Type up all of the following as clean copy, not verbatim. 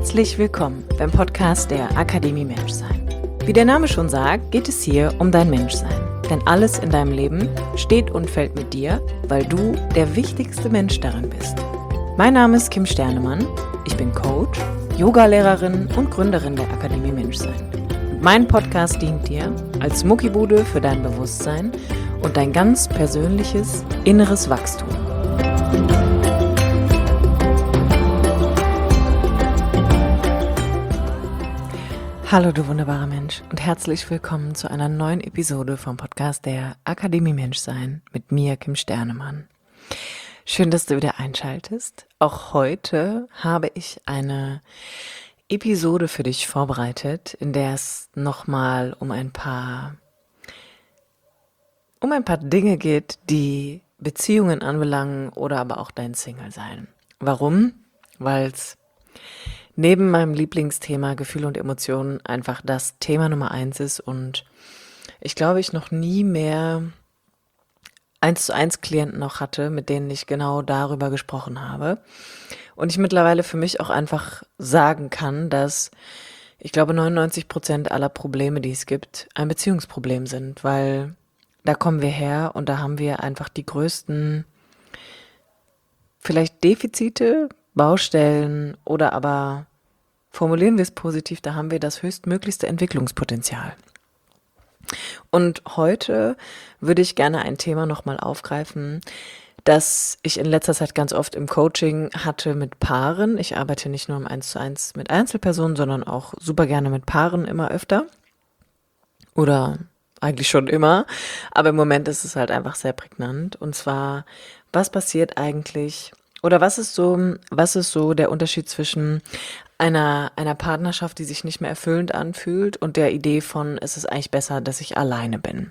Herzlich willkommen beim Podcast der Akademie Menschsein. Wie der Name schon sagt, geht es hier um dein Menschsein. Denn alles in deinem Leben steht und fällt mit dir, weil du der wichtigste Mensch darin bist. Mein Name ist Kim Sternemann, ich bin Coach, Yogalehrerin und Gründerin der Akademie Menschsein. Und mein Podcast dient dir als Muckibude für dein Bewusstsein und dein ganz persönliches inneres Wachstum. Hallo du wunderbarer Mensch und herzlich willkommen zu einer neuen Episode vom Podcast der Akademie Menschsein mit mir, Kim Sternemann. Schön, dass du wieder einschaltest. Auch heute habe ich eine Episode für dich vorbereitet, in der es nochmal um ein paar Dinge geht, die Beziehungen anbelangen oder aber auch dein Single-Sein. Warum? Weil es neben meinem Lieblingsthema Gefühle und Emotionen einfach das Thema Nummer 1 ist und ich glaube, ich noch nie mehr 1:1 Klienten noch hatte, mit denen ich genau darüber gesprochen habe. Und ich mittlerweile für mich auch einfach sagen kann, dass ich glaube 99% aller Probleme, die es gibt, ein Beziehungsproblem sind, weil da kommen wir her und da haben wir einfach die größten vielleicht Defizite, Baustellen oder aber, formulieren wir es positiv, da haben wir das höchstmöglichste Entwicklungspotenzial. Und heute würde ich gerne ein Thema nochmal aufgreifen, das ich in letzter Zeit ganz oft im Coaching hatte mit Paaren. Ich arbeite nicht nur im 1:1 mit Einzelpersonen, sondern auch super gerne mit Paaren immer öfter. Oder eigentlich schon immer, aber im Moment ist es halt einfach sehr prägnant. Und zwar, was passiert eigentlich oder was ist so der Unterschied zwischen einer Partnerschaft, die sich nicht mehr erfüllend anfühlt und der Idee von, es ist eigentlich besser, dass ich alleine bin.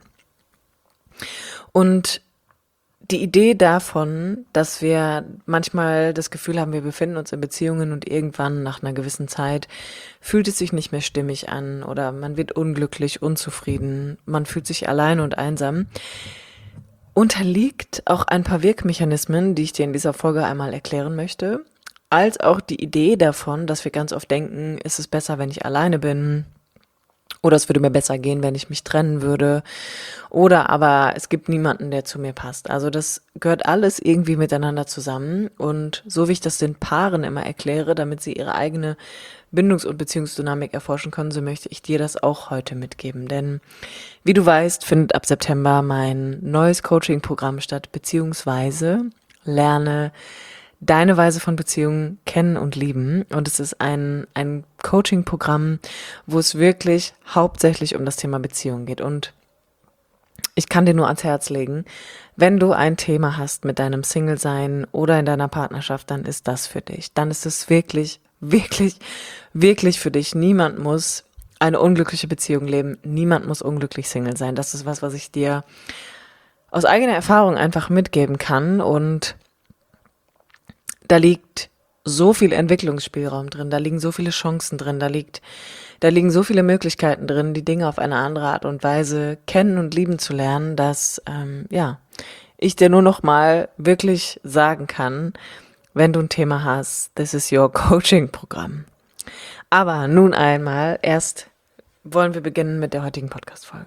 Und die Idee davon, dass wir manchmal das Gefühl haben, wir befinden uns in Beziehungen und irgendwann nach einer gewissen Zeit fühlt es sich nicht mehr stimmig an oder man wird unglücklich, unzufrieden, man fühlt sich allein und einsam, unterliegt auch ein paar Wirkmechanismen, die ich dir in dieser Folge einmal erklären möchte, als auch die Idee davon, dass wir ganz oft denken, ist es besser, wenn ich alleine bin oder es würde mir besser gehen, wenn ich mich trennen würde oder aber es gibt niemanden, der zu mir passt. Also das gehört alles irgendwie miteinander zusammen und so wie ich das den Paaren immer erkläre, damit sie ihre eigene Bindungs- und Beziehungsdynamik erforschen können, so möchte ich dir das auch heute mitgeben. Denn wie du weißt, findet ab September mein neues Coaching-Programm statt, beziehungsweise lerne deine Weise von Beziehungen kennen und lieben. Und es ist ein Coaching-Programm, wo es wirklich hauptsächlich um das Thema Beziehung geht. Und ich kann dir nur ans Herz legen, wenn du ein Thema hast mit deinem Single-Sein oder in deiner Partnerschaft, dann ist das für dich. Dann ist es wirklich, wirklich, wirklich für dich. Niemand muss eine unglückliche Beziehung leben. Niemand muss unglücklich Single sein. Das ist was ich dir aus eigener Erfahrung einfach mitgeben kann. Und da liegt so viel Entwicklungsspielraum drin, da liegen so viele Chancen drin, da liegen so viele Möglichkeiten drin, die Dinge auf eine andere Art und Weise kennen und lieben zu lernen, dass ich dir nur noch mal wirklich sagen kann, wenn du ein Thema hast, this is your Coaching-Programm. Aber nun einmal, erst wollen wir beginnen mit der heutigen Podcast-Folge.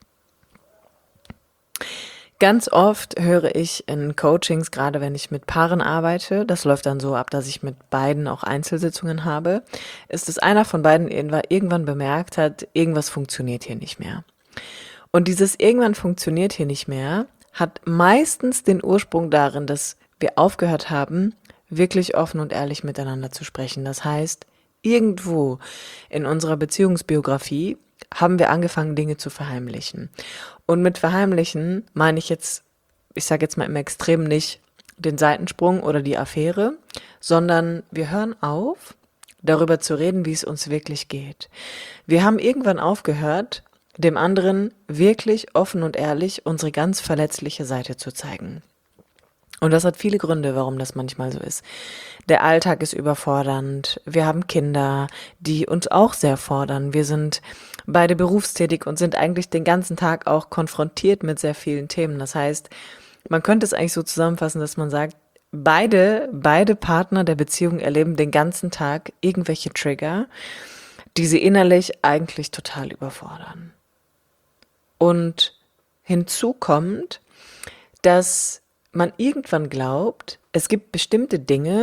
Ganz oft höre ich in Coachings, gerade wenn ich mit Paaren arbeite, das läuft dann so ab, dass ich mit beiden auch Einzelsitzungen habe, ist, dass einer von beiden irgendwann bemerkt hat, irgendwas funktioniert hier nicht mehr. Und dieses irgendwann funktioniert hier nicht mehr, hat meistens den Ursprung darin, dass wir aufgehört haben, wirklich offen und ehrlich miteinander zu sprechen. Das heißt, irgendwo in unserer Beziehungsbiografie haben wir angefangen, Dinge zu verheimlichen. Und mit verheimlichen meine ich jetzt, ich sage jetzt mal im Extrem nicht den Seitensprung oder die Affäre, sondern wir hören auf, darüber zu reden, wie es uns wirklich geht. Wir haben irgendwann aufgehört, dem anderen wirklich offen und ehrlich unsere ganz verletzliche Seite zu zeigen. Und das hat viele Gründe, warum das manchmal so ist. Der Alltag ist überfordernd, wir haben Kinder, die uns auch sehr fordern, wir sind beide berufstätig und sind eigentlich den ganzen Tag auch konfrontiert mit sehr vielen Themen. Das heißt, man könnte es eigentlich so zusammenfassen, dass man sagt, beide Partner der Beziehung erleben den ganzen Tag irgendwelche Trigger, die sie innerlich eigentlich total überfordern. Und hinzu kommt, dass man irgendwann glaubt, es gibt bestimmte Dinge,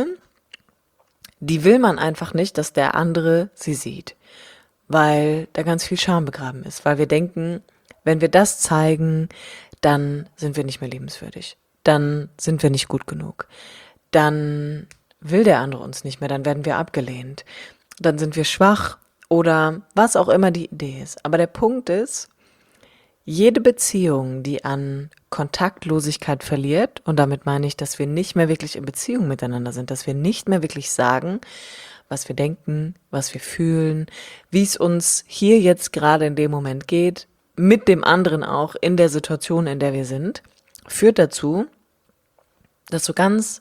die will man einfach nicht, dass der andere sie sieht, weil da ganz viel Scham begraben ist, weil wir denken, wenn wir das zeigen, dann sind wir nicht mehr liebenswürdig, dann sind wir nicht gut genug, dann will der andere uns nicht mehr, dann werden wir abgelehnt, dann sind wir schwach oder was auch immer die Idee ist. Aber der Punkt ist, jede Beziehung, die an Kontaktlosigkeit verliert, und damit meine ich, dass wir nicht mehr wirklich in Beziehung miteinander sind, dass wir nicht mehr wirklich sagen, was wir denken, was wir fühlen, wie es uns hier jetzt gerade in dem Moment geht, mit dem anderen auch in der Situation, in der wir sind, führt dazu, dass so ganz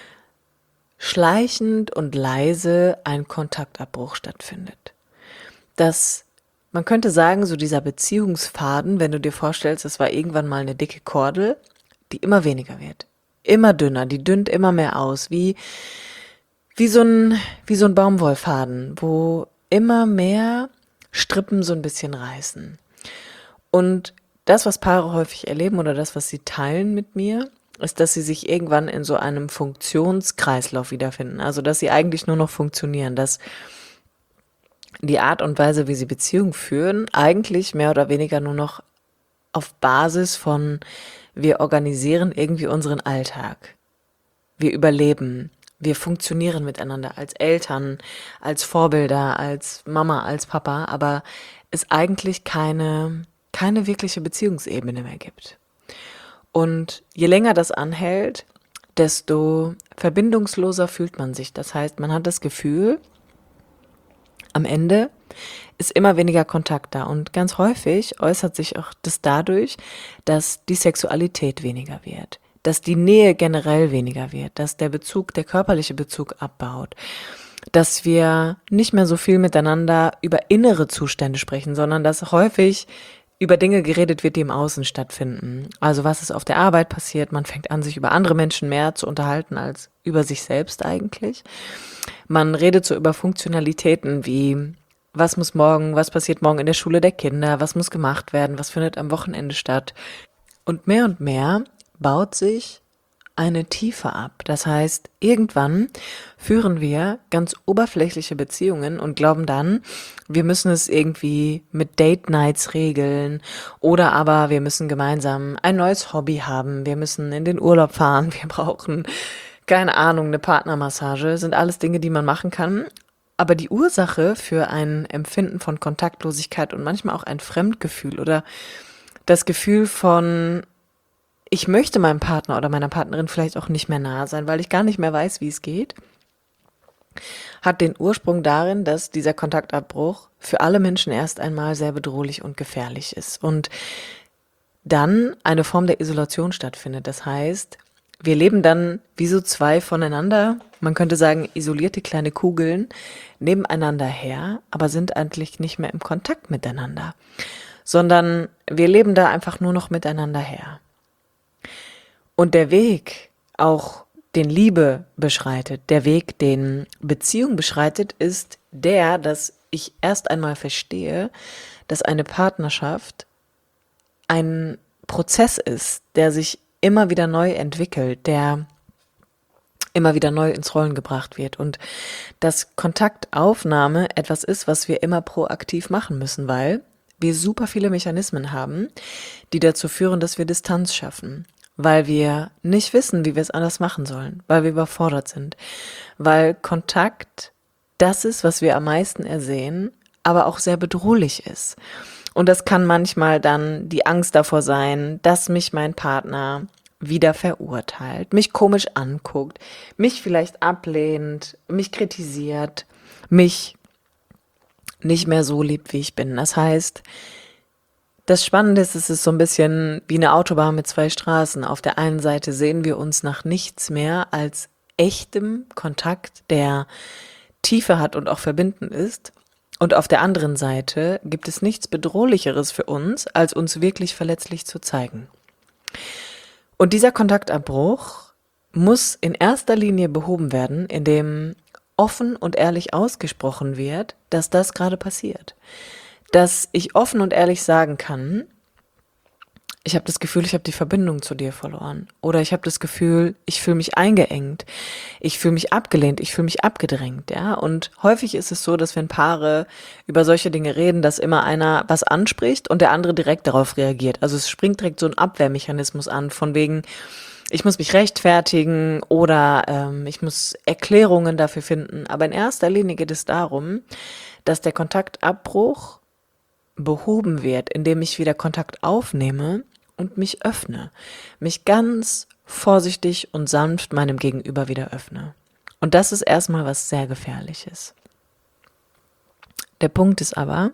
schleichend und leise ein Kontaktabbruch stattfindet. Dass man könnte sagen, so dieser Beziehungsfaden, wenn du dir vorstellst, es war irgendwann mal eine dicke Kordel, die immer weniger wird, immer dünner, die dünnt immer mehr aus, wie so ein Baumwollfaden, wo immer mehr Strippen so ein bisschen reißen. Und das, was Paare häufig erleben oder das, was sie teilen mit mir, ist, dass sie sich irgendwann in so einem Funktionskreislauf wiederfinden. Also, dass sie eigentlich nur noch funktionieren, dass die Art und Weise, wie sie Beziehungen führen, eigentlich mehr oder weniger nur noch auf Basis von wir organisieren irgendwie unseren Alltag. Wir überleben. Wir funktionieren miteinander als Eltern, als Vorbilder, als Mama, als Papa, aber es eigentlich keine wirkliche Beziehungsebene mehr gibt. Und je länger das anhält, desto verbindungsloser fühlt man sich. Das heißt, man hat das Gefühl, am Ende ist immer weniger Kontakt da. Und ganz häufig äußert sich auch das dadurch, dass die Sexualität weniger wird, dass die Nähe generell weniger wird, dass der Bezug, der körperliche Bezug abbaut, dass wir nicht mehr so viel miteinander über innere Zustände sprechen, sondern dass häufig über Dinge geredet wird, die im Außen stattfinden. Also was ist auf der Arbeit passiert, man fängt an, sich über andere Menschen mehr zu unterhalten als über sich selbst eigentlich. Man redet so über Funktionalitäten wie, was passiert morgen in der Schule der Kinder, was muss gemacht werden, was findet am Wochenende statt. Und mehr baut sich eine Tiefe ab. Das heißt, irgendwann führen wir ganz oberflächliche Beziehungen und glauben dann, wir müssen es irgendwie mit Date Nights regeln oder aber wir müssen gemeinsam ein neues Hobby haben, wir müssen in den Urlaub fahren, wir brauchen, keine Ahnung, eine Partnermassage, sind alles Dinge, die man machen kann. Aber die Ursache für ein Empfinden von Kontaktlosigkeit und manchmal auch ein Fremdgefühl oder das Gefühl von ich möchte meinem Partner oder meiner Partnerin vielleicht auch nicht mehr nahe sein, weil ich gar nicht mehr weiß, wie es geht, hat den Ursprung darin, dass dieser Kontaktabbruch für alle Menschen erst einmal sehr bedrohlich und gefährlich ist und dann eine Form der Isolation stattfindet. Das heißt, wir leben dann wie so zwei voneinander, man könnte sagen isolierte kleine Kugeln, nebeneinander her, aber sind eigentlich nicht mehr im Kontakt miteinander, sondern wir leben da einfach nur noch miteinander her. Und der Weg, auch den Liebe beschreitet, der Weg, den Beziehung beschreitet, ist der, dass ich erst einmal verstehe, dass eine Partnerschaft ein Prozess ist, der sich immer wieder neu entwickelt, der immer wieder neu ins Rollen gebracht wird und dass Kontaktaufnahme etwas ist, was wir immer proaktiv machen müssen, weil wir super viele Mechanismen haben, die dazu führen, dass wir Distanz schaffen. Weil wir nicht wissen, wie wir es anders machen sollen, weil wir überfordert sind, weil Kontakt das ist, was wir am meisten ersehen, aber auch sehr bedrohlich ist. Und das kann manchmal dann die Angst davor sein, dass mich mein Partner wieder verurteilt, mich komisch anguckt, mich vielleicht ablehnt, mich kritisiert, mich nicht mehr so liebt, wie ich bin. Das heißt, das Spannende ist, es ist so ein bisschen wie eine Autobahn mit zwei Straßen. Auf der einen Seite sehen wir uns nach nichts mehr als echtem Kontakt, der Tiefe hat und auch verbindend ist. Und auf der anderen Seite gibt es nichts Bedrohlicheres für uns, als uns wirklich verletzlich zu zeigen. Und dieser Kontaktabbruch muss in erster Linie behoben werden, indem offen und ehrlich ausgesprochen wird, dass das gerade passiert. Dass ich offen und ehrlich sagen kann, ich habe das Gefühl, ich habe die Verbindung zu dir verloren. Oder ich habe das Gefühl, ich fühle mich eingeengt. Ich fühle mich abgelehnt. Ich fühle mich abgedrängt. Ja? Und häufig ist es so, dass wenn Paare über solche Dinge reden, dass immer einer was anspricht und der andere direkt darauf reagiert. Also es springt direkt so ein Abwehrmechanismus an, von wegen, ich muss mich rechtfertigen oder ich muss Erklärungen dafür finden. Aber in erster Linie geht es darum, dass der Kontaktabbruch behoben wird, indem ich wieder Kontakt aufnehme und mich öffne, mich ganz vorsichtig und sanft meinem Gegenüber wieder öffne. Und das ist erstmal was sehr Gefährliches. Der Punkt ist aber,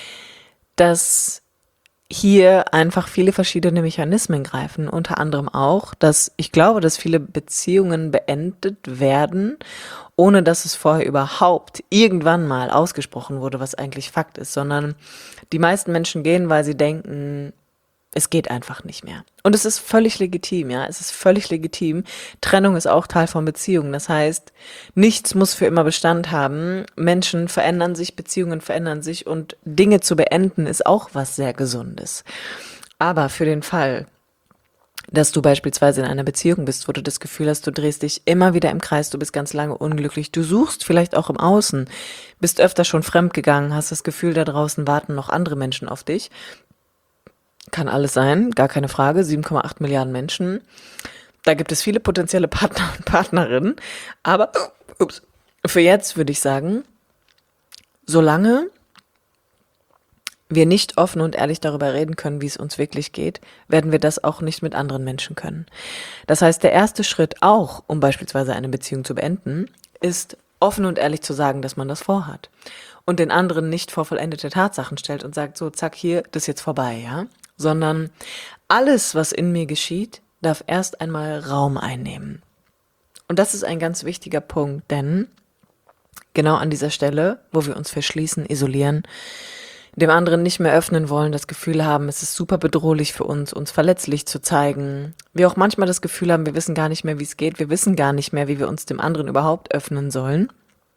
dass hier einfach viele verschiedene Mechanismen greifen, unter anderem auch, dass ich glaube, dass viele Beziehungen beendet werden, ohne dass es vorher überhaupt irgendwann mal ausgesprochen wurde, was eigentlich Fakt ist, sondern die meisten Menschen gehen, weil sie denken, es geht einfach nicht mehr. Und es ist völlig legitim, ja. Es ist völlig legitim. Trennung ist auch Teil von Beziehungen. Das heißt, nichts muss für immer Bestand haben. Menschen verändern sich, Beziehungen verändern sich und Dinge zu beenden ist auch was sehr Gesundes. Aber für den Fall, dass du beispielsweise in einer Beziehung bist, wo du das Gefühl hast, du drehst dich immer wieder im Kreis, du bist ganz lange unglücklich, du suchst vielleicht auch im Außen, bist öfter schon fremdgegangen, hast das Gefühl, da draußen warten noch andere Menschen auf dich. Kann alles sein, gar keine Frage, 7,8 Milliarden Menschen. Da gibt es viele potenzielle Partner und Partnerinnen. Aber für jetzt würde ich sagen, solange wir nicht offen und ehrlich darüber reden können, wie es uns wirklich geht, werden wir das auch nicht mit anderen Menschen können. Das heißt, der erste Schritt auch, um beispielsweise eine Beziehung zu beenden, ist offen und ehrlich zu sagen, dass man das vorhat. Und den anderen nicht vor vollendete Tatsachen stellt und sagt, so, zack, hier, das ist jetzt vorbei, ja? Sondern alles, was in mir geschieht, darf erst einmal Raum einnehmen. Und das ist ein ganz wichtiger Punkt, denn genau an dieser Stelle, wo wir uns verschließen, isolieren, dem anderen nicht mehr öffnen wollen, das Gefühl haben, es ist super bedrohlich für uns, uns verletzlich zu zeigen. Wir auch manchmal das Gefühl haben, wir wissen gar nicht mehr, wie es geht, wir wissen gar nicht mehr, wie wir uns dem anderen überhaupt öffnen sollen,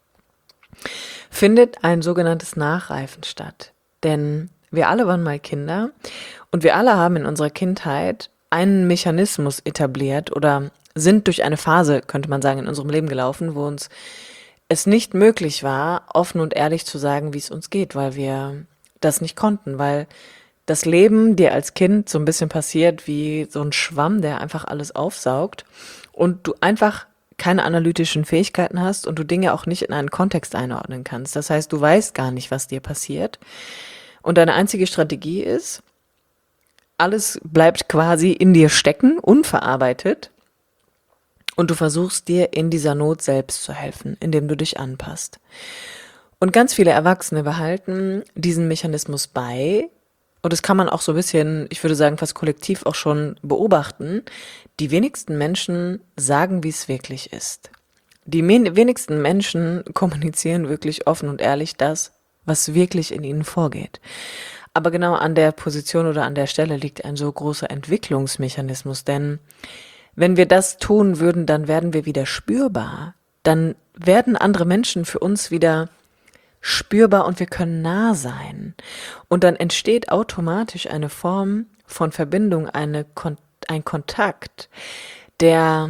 findet ein sogenanntes Nachreifen statt. Denn wir alle waren mal Kinder und wir alle haben in unserer Kindheit einen Mechanismus etabliert oder sind durch eine Phase, könnte man sagen, in unserem Leben gelaufen, wo uns es nicht möglich war, offen und ehrlich zu sagen, wie es uns geht, weil wir das nicht konnten, weil das Leben dir als Kind so ein bisschen passiert wie so ein Schwamm, der einfach alles aufsaugt und du einfach keine analytischen Fähigkeiten hast und du Dinge auch nicht in einen Kontext einordnen kannst. Das heißt, du weißt gar nicht, was dir passiert. Und deine einzige Strategie ist, alles bleibt quasi in dir stecken, unverarbeitet. Und du versuchst dir in dieser Not selbst zu helfen, indem du dich anpasst. Und ganz viele Erwachsene behalten diesen Mechanismus bei. Und das kann man auch so ein bisschen, ich würde sagen, fast kollektiv auch schon beobachten. Die wenigsten Menschen sagen, wie es wirklich ist. Die wenigsten Menschen kommunizieren wirklich offen und ehrlich das, was wirklich in ihnen vorgeht. Aber genau an der Position oder an der Stelle liegt ein so großer Entwicklungsmechanismus, denn wenn wir das tun würden, dann werden wir wieder spürbar. Dann werden andere Menschen für uns wieder spürbar und wir können nah sein. Und dann entsteht automatisch eine Form von Verbindung, ein Kontakt, der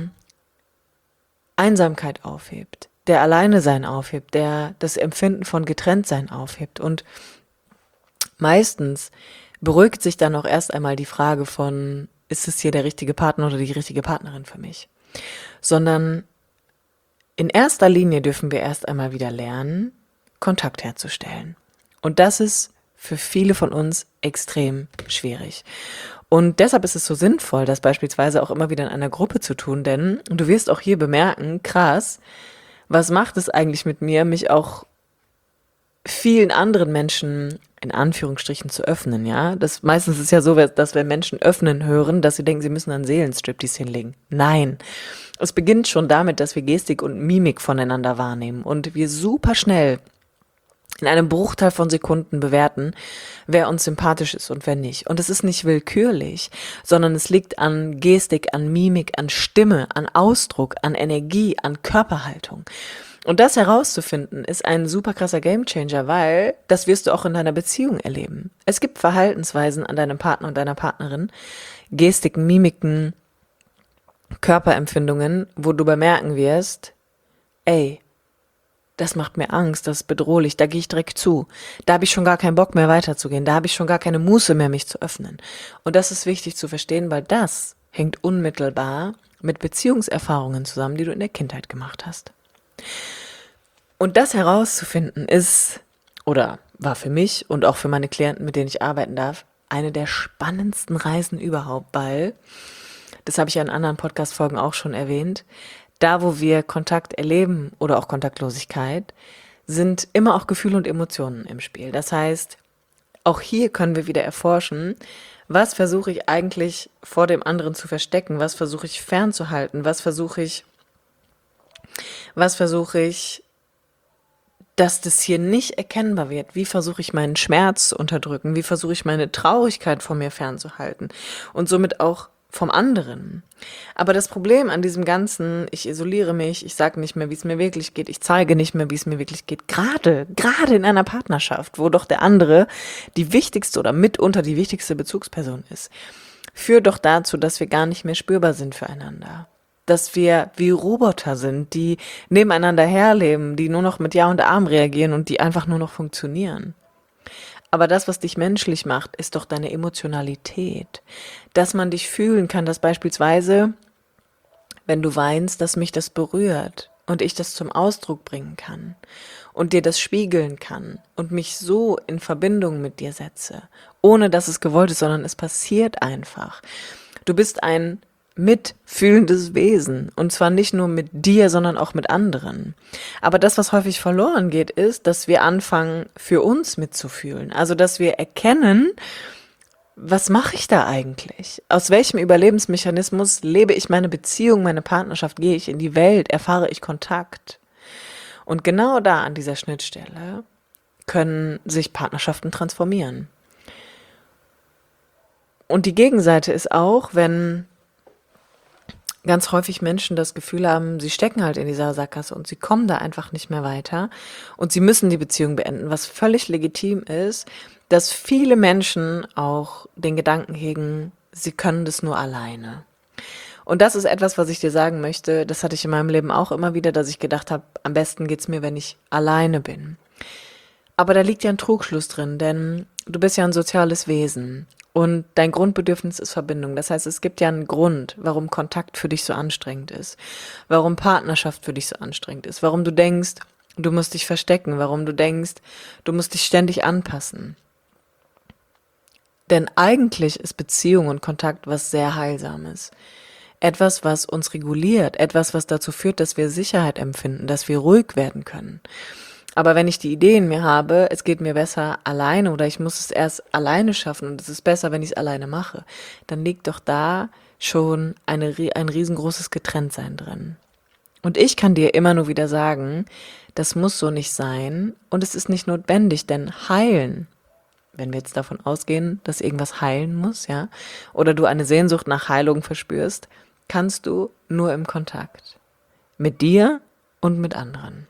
Einsamkeit aufhebt, der Alleinesein aufhebt, der das Empfinden von Getrenntsein aufhebt. Und meistens beruhigt sich dann auch erst einmal die Frage von, ist es hier der richtige Partner oder die richtige Partnerin für mich? Sondern in erster Linie dürfen wir erst einmal wieder lernen, Kontakt herzustellen. Und das ist für viele von uns extrem schwierig. Und deshalb ist es so sinnvoll, das beispielsweise auch immer wieder in einer Gruppe zu tun, denn du wirst auch hier bemerken, krass, was macht es eigentlich mit mir, mich auch vielen anderen Menschen in Anführungsstrichen zu öffnen, ja? Das meistens ist ja so, dass wenn Menschen öffnen hören, dass sie denken, sie müssen einen Seelenstriptease hinlegen. Nein. Es beginnt schon damit, dass wir Gestik und Mimik voneinander wahrnehmen und wir super schnell in einem Bruchteil von Sekunden bewerten, wer uns sympathisch ist und wer nicht. Und es ist nicht willkürlich, sondern es liegt an Gestik, an Mimik, an Stimme, an Ausdruck, an Energie, an Körperhaltung. Und das herauszufinden, ist ein super krasser Gamechanger, weil das wirst du auch in deiner Beziehung erleben. Es gibt Verhaltensweisen an deinem Partner und deiner Partnerin, Gestiken, Mimiken, Körperempfindungen, wo du bemerken wirst, ey, das macht mir Angst, das ist bedrohlich, da gehe ich direkt zu. Da habe ich schon gar keinen Bock mehr weiterzugehen, da habe ich schon gar keine Muße mehr, mich zu öffnen. Und das ist wichtig zu verstehen, weil das hängt unmittelbar mit Beziehungserfahrungen zusammen, die du in der Kindheit gemacht hast. Und das herauszufinden ist, oder war für mich und auch für meine Klienten, mit denen ich arbeiten darf, eine der spannendsten Reisen überhaupt, weil, das habe ich ja in anderen Podcast-Folgen auch schon erwähnt, da, wo wir Kontakt erleben oder auch Kontaktlosigkeit, sind immer auch Gefühle und Emotionen im Spiel. Das heißt, auch hier können wir wieder erforschen, was versuche ich eigentlich vor dem anderen zu verstecken, was versuche ich fernzuhalten, was versuche ich, dass das hier nicht erkennbar wird. Wie versuche ich meinen Schmerz zu unterdrücken? Wie versuche ich meine Traurigkeit von mir fernzuhalten? Und somit auch vom anderen. Aber das Problem an diesem Ganzen, ich isoliere mich, ich sage nicht mehr, wie es mir wirklich geht, ich zeige nicht mehr, wie es mir wirklich geht, gerade in einer Partnerschaft, wo doch der andere die wichtigste oder mitunter die wichtigste Bezugsperson ist, führt doch dazu, dass wir gar nicht mehr spürbar sind füreinander. Dass wir wie Roboter sind, die nebeneinander herleben, die nur noch mit Ja und Arm reagieren und die einfach nur noch funktionieren. Aber das, was dich menschlich macht, ist doch deine Emotionalität. Dass man dich fühlen kann, dass beispielsweise, wenn du weinst, dass mich das berührt und ich das zum Ausdruck bringen kann und dir das spiegeln kann und mich so in Verbindung mit dir setze, ohne dass es gewollt ist, sondern es passiert einfach. Du bist ein mitfühlendes Wesen und zwar nicht nur mit dir, sondern auch mit anderen. Aber das, was häufig verloren geht, ist, dass wir anfangen, für uns mitzufühlen. Also, dass wir erkennen, was mache ich da eigentlich? Aus welchem Überlebensmechanismus lebe ich meine Beziehung, meine Partnerschaft, gehe ich in die Welt, erfahre ich Kontakt? Und genau da an dieser Schnittstelle können sich Partnerschaften transformieren. Und die Gegenseite ist auch, wenn ganz häufig Menschen das Gefühl haben, sie stecken halt in dieser Sackgasse und sie kommen da einfach nicht mehr weiter und sie müssen die Beziehung beenden, was völlig legitim ist, dass viele Menschen auch den Gedanken hegen, sie können das nur alleine. Und das ist etwas, was ich dir sagen möchte, das hatte ich in meinem Leben auch immer wieder, dass ich gedacht habe, am besten geht's mir, wenn ich alleine bin. Aber da liegt ja ein Trugschluss drin, denn du bist ja ein soziales Wesen. Und dein Grundbedürfnis ist Verbindung. Das heißt, es gibt ja einen Grund, warum Kontakt für dich so anstrengend ist, warum Partnerschaft für dich so anstrengend ist, warum du denkst, du musst dich verstecken, warum du denkst, du musst dich ständig anpassen. Denn eigentlich ist Beziehung und Kontakt was sehr Heilsames. Etwas, was uns reguliert, etwas, was dazu führt, dass wir Sicherheit empfinden, dass wir ruhig werden können. Aber wenn ich die Idee in mir habe, es geht mir besser alleine oder ich muss es erst alleine schaffen und es ist besser, wenn ich es alleine mache, dann liegt doch da schon ein riesengroßes Getrenntsein drin. Und ich kann dir immer nur wieder sagen, das muss so nicht sein und es ist nicht notwendig, denn heilen, wenn wir jetzt davon ausgehen, dass irgendwas heilen muss, ja, oder du eine Sehnsucht nach Heilung verspürst, kannst du nur im Kontakt. Mit dir und mit anderen.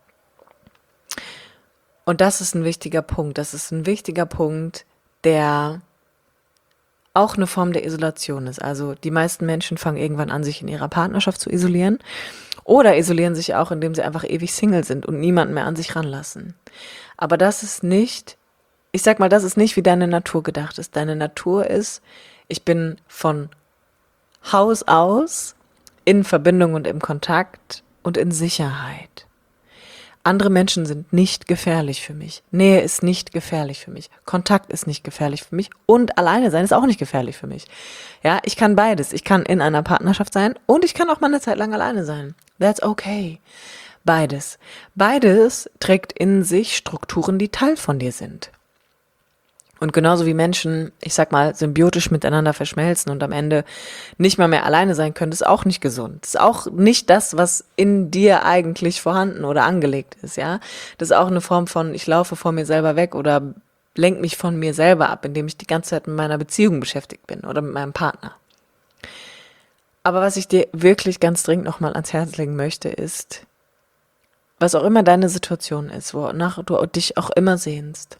Und das ist ein wichtiger Punkt. Das ist ein wichtiger Punkt, der auch eine Form der Isolation ist. Also die meisten Menschen fangen irgendwann an, sich in ihrer Partnerschaft zu isolieren oder isolieren sich auch, indem sie einfach ewig Single sind und niemanden mehr an sich ranlassen. Aber das ist nicht, ich sag mal, das ist nicht, wie deine Natur gedacht ist. Deine Natur ist, ich bin von Haus aus in Verbindung und im Kontakt und in Sicherheit. Andere Menschen sind nicht gefährlich für mich. Nähe ist nicht gefährlich für mich. Kontakt ist nicht gefährlich für mich. Und alleine sein ist auch nicht gefährlich für mich. Ja, ich kann beides. Ich kann in einer Partnerschaft sein und ich kann auch mal eine Zeit lang alleine sein. That's okay. Beides. Beides trägt in sich Strukturen, die Teil von dir sind. Und genauso wie Menschen, ich sag mal, symbiotisch miteinander verschmelzen und am Ende nicht mal mehr alleine sein können, ist auch nicht gesund. Das ist auch nicht das, was in dir eigentlich vorhanden oder angelegt ist, ja. Das ist auch eine Form von, ich laufe vor mir selber weg oder lenke mich von mir selber ab, indem ich die ganze Zeit mit meiner Beziehung beschäftigt bin oder mit meinem Partner. Aber was ich dir wirklich ganz dringend nochmal ans Herz legen möchte, ist, was auch immer deine Situation ist, wonach du dich auch immer sehnst.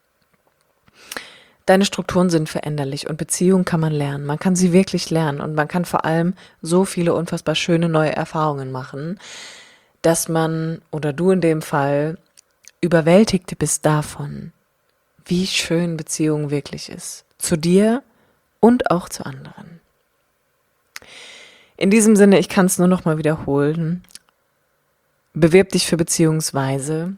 Deine Strukturen sind veränderlich und Beziehungen kann man lernen. Man kann sie wirklich lernen und man kann vor allem so viele unfassbar schöne neue Erfahrungen machen, dass man, oder du in dem Fall, überwältigt bist davon, wie schön Beziehung wirklich ist. Zu dir und auch zu anderen. In diesem Sinne, ich kann es nur noch mal wiederholen. Bewirb dich für Beziehungsweise.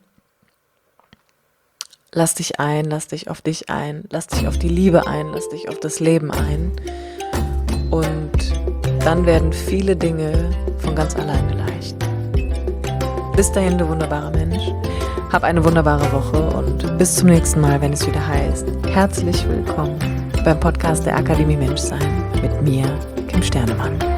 Lass dich ein, lass dich auf dich ein, lass dich auf die Liebe ein, lass dich auf das Leben ein. Und dann werden viele Dinge von ganz alleine leicht. Bis dahin, du wunderbarer Mensch. Hab eine wunderbare Woche und bis zum nächsten Mal, wenn es wieder heißt, herzlich willkommen beim Podcast der Akademie Menschsein mit mir, Kim Sternemann.